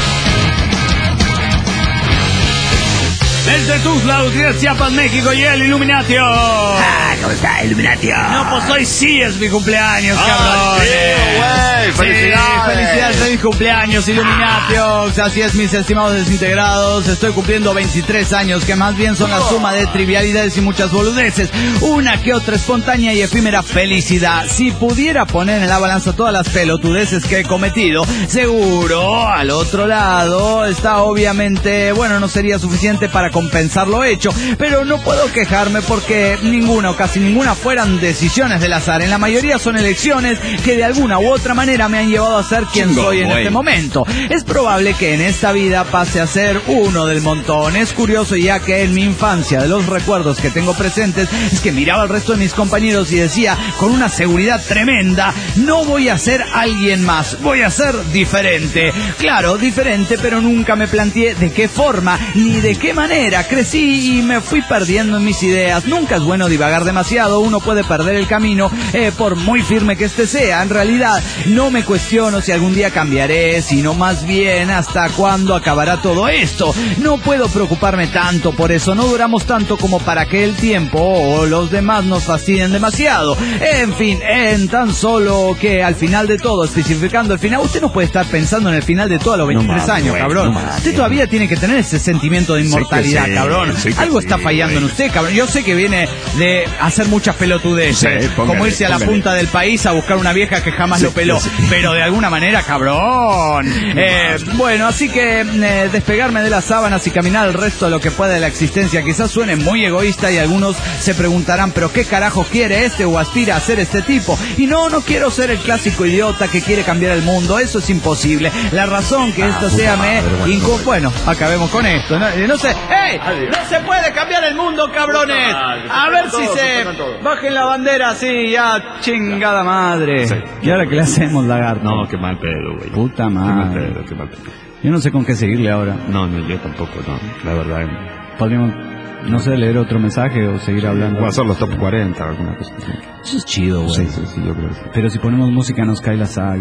Desde Tuxtla Gutiérrez, Chiapas, México, y el Illuminatio. ¿Cómo está, Illuminatio? No, pues hoy sí es mi cumpleaños, cabrón. ¡Felicidades! ¡Felicidades! ¡Feliz cumpleaños, Illuminatio! Así es, mis estimados desintegrados. Estoy cumpliendo 23 años, que más bien son la suma de trivialidades y muchas boludeces. Una que otra espontánea y efímera felicidad. Si pudiera poner en la balanza todas las pelotudeces que he cometido, seguro, al otro lado, está obviamente, bueno, no sería suficiente para compensar lo hecho, pero no puedo quejarme porque ninguna o casi ninguna fueran decisiones del azar. En la mayoría son elecciones que de alguna u otra manera me han llevado a ser quien soy en este momento. Es probable que en esta vida pase a ser uno del montón. Es curioso, ya que en mi infancia, de los recuerdos que tengo presentes, es que miraba al resto de mis compañeros y decía con una seguridad tremenda: no voy a ser alguien más, voy a ser diferente. Claro, diferente, pero nunca me planteé de qué forma ni de qué manera. Crecí y me fui perdiendo en mis ideas. Nunca es bueno divagar demasiado, uno puede perder el camino, por muy firme que este sea. En realidad, no me cuestiono si algún día cambiaré, sino más bien hasta cuándo acabará todo esto. No puedo preocuparme tanto por eso, no duramos tanto como para que el tiempo o los demás nos fastidien demasiado. En fin, en tan solo que al final de todo, especificando el final, usted no puede estar pensando en el final de todo a los 23 años, cabrón. Usted todavía tiene que tener ese sentimiento de inmortalidad. Cabrón, algo está fallando en usted, cabrón. Yo sé que viene de hacer muchas pelotudeces, como irse a la punta del país a buscar una vieja que jamás lo peló, pero de alguna manera, cabrón. Bueno, así que despegarme de las sábanas y caminar el resto de lo que pueda de la existencia quizás suene muy egoísta y algunos se preguntarán, pero ¿qué carajo quiere este o aspira a ser este tipo? Y no quiero ser el clásico idiota que quiere cambiar el mundo, eso es imposible. La razón que esto sea bueno, acabemos con esto, no sé. ¡Ey! ¡No se puede cambiar el mundo, cabrones! A ver si se bajen la bandera así, ya, chingada madre. Sí. ¿Y ahora qué le hacemos, lagarto? No, qué mal pedo, güey. Puta madre. Qué mal pedo. Yo no sé con qué seguirle ahora. No, yo tampoco, no. La verdad. Podríamos, no sé, leer otro mensaje o seguir hablando. O hacer los top 40 o alguna cosa así. Eso es chido, güey. Sí, yo creo que sí. Pero si ponemos música nos cae la saga.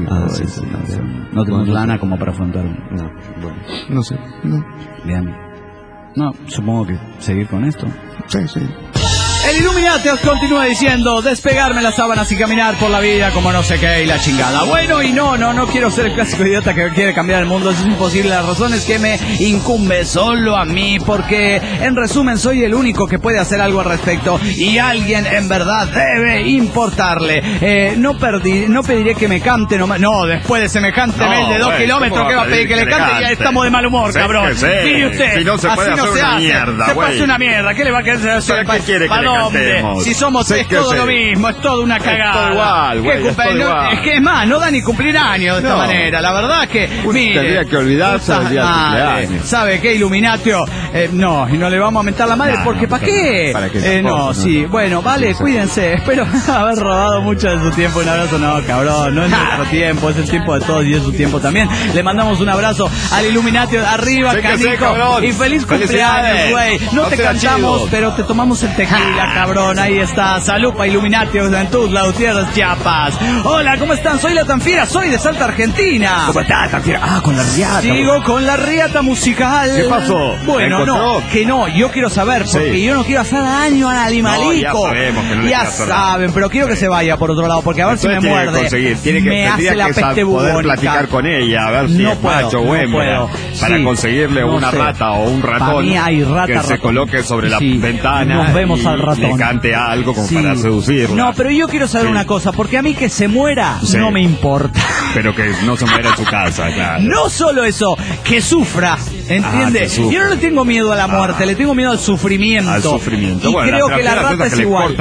No tenemos lana como para afrontar. No, bueno. No sé. No. Bien. No, supongo que seguir con esto. Sí. El Illuminati os continúa diciendo: despegarme las sábanas y caminar por la vida como no sé qué y la chingada. Bueno, y no quiero ser el clásico idiota que quiere cambiar el mundo, eso es imposible. La razón es que me incumbe solo a mí, porque en resumen soy el único que puede hacer algo al respecto y alguien en verdad debe importarle. No pediré que me cante nomás. No, después de semejante mail de 2 kilómetros, ¿qué va a pedir que le cante? Ya estamos de mal humor, cabrón. Mire usted, si no se puede hacer una mierda, se puede hacer una mierda. ¿Qué le va a querer hacer? ¿Qué quiere que dónde? Si somos es todo lo mismo, es todo una cagada. Es todo igual, güey, es todo igual. Es que es más, no da ni cumplir años de esta manera. La verdad es que, mire, tendría que olvidarse del día de cumpleaños. ¿Sabe qué, Iluminatio? No, y no le vamos a mentar la madre porque ¿para qué? ¿Para qué? No, sí. Bueno, vale, cuídense. Espero haber robado mucho de su tiempo. Un abrazo, no, cabrón. No es nuestro tiempo, es el tiempo de todos y es su tiempo también. Le mandamos un abrazo al Iluminatio. Arriba, Canico. Y feliz cumpleaños, güey. No te cantamos, pero te tomamos el tequila, cabrón. Ahí está. Salud para Iluminatio en Tuzla, Gutiérrez, Chiapas. Hola, ¿cómo están? Soy la Tanfiera, soy de Salta, Argentina. ¿Cómo estás, Tanfiera? Con la riata. Sigo con la riata musical. ¿Qué pasó? Bueno, no, que no, yo quiero saber, porque yo no quiero hacer daño al animalico. No, ya sabemos que no ya saben, pero quiero que se vaya por otro lado, porque a ver si me muerde. Me hace la peste bubónica. Poder platicar con ella, a ver si es macho o hembra, para conseguirle una rata o un ratón que se coloque sobre la ventana. Nos vemos al ratón. Le cante algo como para seducirla. No, pero yo quiero saber una cosa, porque a mí que se muera no me importa. Pero que no se muera en su casa, claro. No solo eso, que sufra, ¿entiendes? Yo no le tengo miedo a la muerte, le tengo miedo al sufrimiento. Al sufrimiento. Y creo que la rata es igual.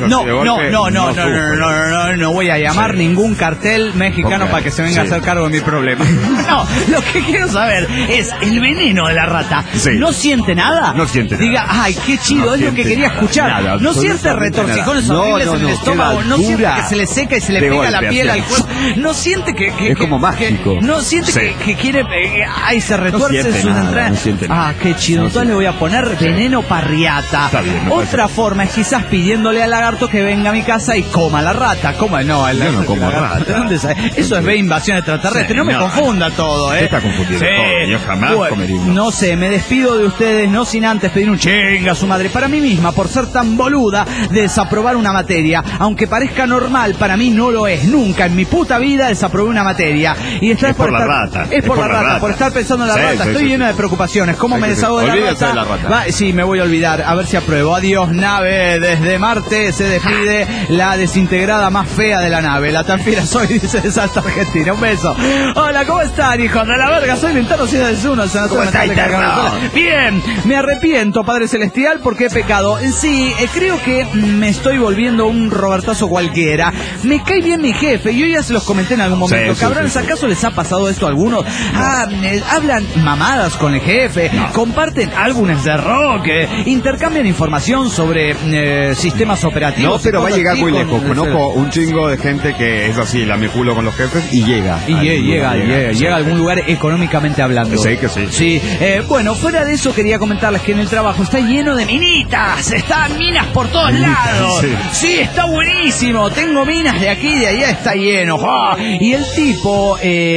No voy a llamar ningún cartel mexicano para que se venga a hacer cargo de mi problema. No, lo que quiero saber es el veneno de la rata. ¿No siente nada? No siente nada. Diga, ay, qué chido, es lo que quería escuchar. Nada, no siente retorcijones horribles en el estómago, no siente que se le seca y se le pega la piel al cuerpo. No siente que es como mágico. No siente que quiere, ay, se retuerce en sus entrañas. Qué chido. Entonces le voy a poner veneno parriata. Otra forma es quizás pidiéndole al lagarto que venga a mi casa y coma la rata. Yo no como rata. ¿Dónde sabe? Eso es invasión extraterrestre. No me confunda todo, Usted está confundido todo. Yo jamás comería. No sé, me despido de ustedes, no sin antes pedir un chinga a su madre para mí misma por ser tan boluda de desaprobar una materia. Aunque parezca normal, para mí no lo es. Nunca en mi puta vida desaprobé una materia. Y es por la rata. Es por la rata, por estar pensando en la rata. Estoy lleno de preocupaciones. ¿Cómo me desahogo de la rata? Sí, me voy a olvidar. A ver si apruebo. Adiós, nave. Desde Marte se despide la desintegrada más fea de la nave. La Tanfiera soy, dice de Salta, Argentina. Un beso. Hola, ¿cómo están, hijos de la verga? Soy Linterno Ciudad del ¿Cómo está, Bien, me arrepiento, Padre Celestial, porque he pecado. Sí, creo que me estoy volviendo un Robertazo cualquiera. Me cae bien mi jefe. Yo ya se los comenté en algún momento. Cabrones, ¿acaso les ha pasado esto a algunos? Hablan mamadas con el jefe, comparten álbumes de rock, intercambian información sobre sistemas operativos. No, pero va a llegar muy lejos. Conozco un chingo de gente que es así, la me culo con los jefes y llega. Llega a algún lugar económicamente hablando. Sí, que sí. Sí, bueno, fuera de eso quería comentarles que en el trabajo está lleno de minitas. Están minas por todos lados. Sí, está buenísimo. Tengo minas de aquí y de allá, está lleno. Y el tipo,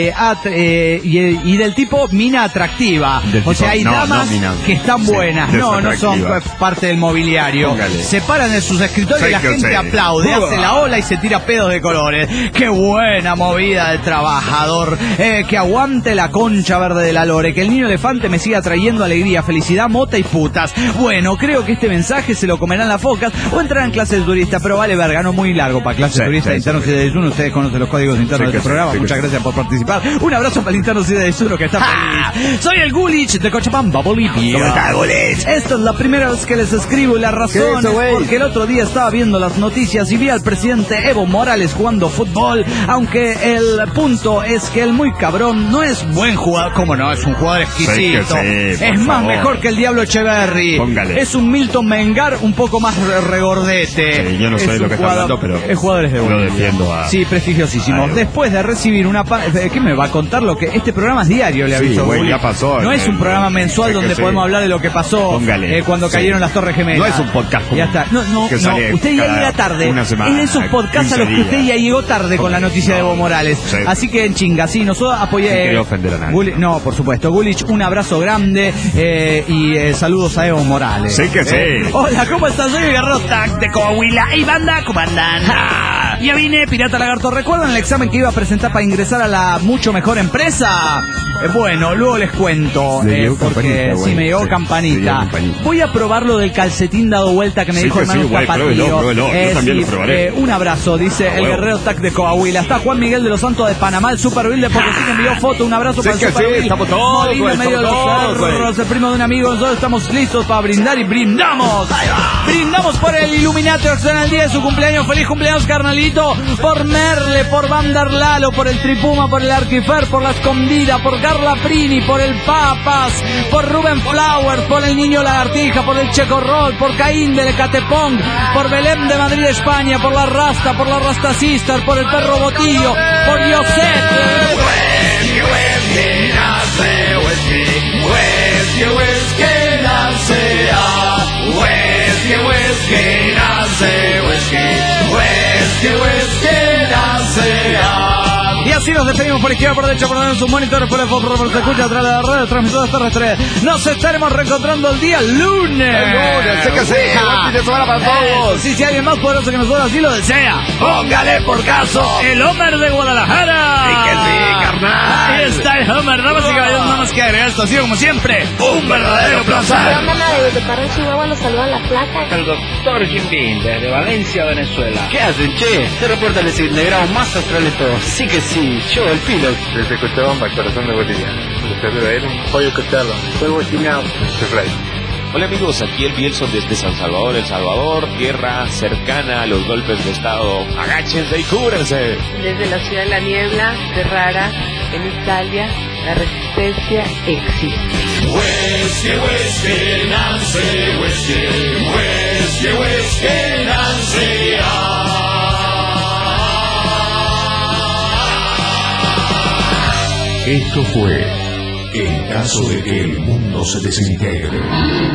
y del tipo mina atractiva. O sea, hay damas que están buenas. No son parte del mobiliario. Póngale. Se paran en sus escritorios y la gente aplaude, hace la ola y se tira pedos de colores. Qué buena movida del trabajador. Que aguante la concha verde de la lore. Que el niño elefante me siga trayendo alegría, felicidad, mota y putas. Bueno, creo que este mensaje se lo comerán las focas o entrarán en clases turistas, pero vale verga, no muy largo para clases turistas internos y de uno. Ustedes conocen los códigos internos de este programa. Muchas gracias por participar. Un abrazo para el interno de Sur que está feliz. Soy el Gulich de Cochabamba, Bolivia. ¿Cómo está, Gulich? Esta es la primera vez que les escribo y la razón es porque el otro día estaba viendo las noticias y vi al presidente Evo Morales jugando fútbol, aunque el punto es que el muy cabrón no es buen jugador. ¿Cómo no? Es un jugador exquisito. Es más mejor que el Diablo Echeverry. Póngale. Es un Milton Mengar un poco más regordete. Yo no sé lo que está hablando, pero es jugadores de Bolivia. Lo defiendo a... Sí, prestigiosísimo. Después de recibir una... ¿Qué me va a contar lo que... Este programa es diario, le aviso. Ya pasó. No es un programa mensual donde podemos hablar de lo que pasó cuando cayeron las Torres Gemelas. No es un podcast. Ya está. No. Usted ya llega tarde. Una semana, es de esos podcasts a los que usted ya llegó tarde con la noticia de Evo Morales. Así que en chinga, sí, nosotros apoyamos. No quiero ofender a nadie. No, por supuesto. Gulich, un abrazo grande y saludos a Evo Morales. Sí que sí. Hola, ¿cómo estás? Soy el Guerrero Tac de Coahuila y banda, ¿cómo andan? Ya vine, Pirata Lagarto. ¿Recuerdan el examen que iba a presentar para ingresar a la mucho mejor empresa? Bueno, luego les cuento, porque sí, me llegó campanita. Voy a probar lo del calcetín dado vuelta que me dijo el Manu Tapatío. Yo también lo probaré. Un abrazo, dice el Guerrero Tac de Coahuila. Está Juan Miguel de los Santos de Panamá, el Super Bill de Potosí, que envió foto. Un abrazo para el Super Bill. Estamos todos, Molina, en medio de los cerros, el primo de un amigo. Nosotros estamos listos para brindar y brindamos. Brindamos por el Illuminator en el día de su cumpleaños. Feliz cumpleaños, carnalito. Por Merle, por Vander Lalo, por el Tripuma, por el Arquifer, por la Escondida, por Carla Prini, por el Papas, por Rubén Flowers, por el Niño Lagartija, por el Checo Roll, por Caín del Ecatepong, por Belén de Madrid, España, por la Rasta Sister, por el Perro Botillo, por Josep. Y así nos despedimos por izquierda, por derecha, por donde sus monitores, por el se escucha a través de la red, transmisoras terrestres. Nos estaremos reencontrando el día lunes. El lunes, sé que sí. Buen fin de semana para todos. Si alguien más poderoso que nosotros así lo desea, póngale por caso el Homer de Guadalajara. Sí que sí, carnal. Ahí está el Homer, damas y caballeros, nada más que agregar esto. Ha sido como siempre un verdadero placer. La hermana de Parral, Chihuahua, nos saluda la placa. El doctor Jim Beam, desde Valencia, Venezuela. ¿Qué hacen, che? Se reporta el desintegrado más astral de todos. Sí que sí, yo, el filo. Desde Cochabamba, corazón de Bolivia. Les saluda él, pollo costalo. Soy bocinado. Soy Fray. Hola amigos, aquí el Bielson desde San Salvador, El Salvador, tierra cercana a los golpes de estado. Agáchense y cúbrense. Desde la ciudad de la niebla, Ferrara, en Italia, la resistencia existe. Whisky, whisky, Nancy, whisky, whisky, whisky, Nancy. Esto fue En caso de que el mundo se desintegre.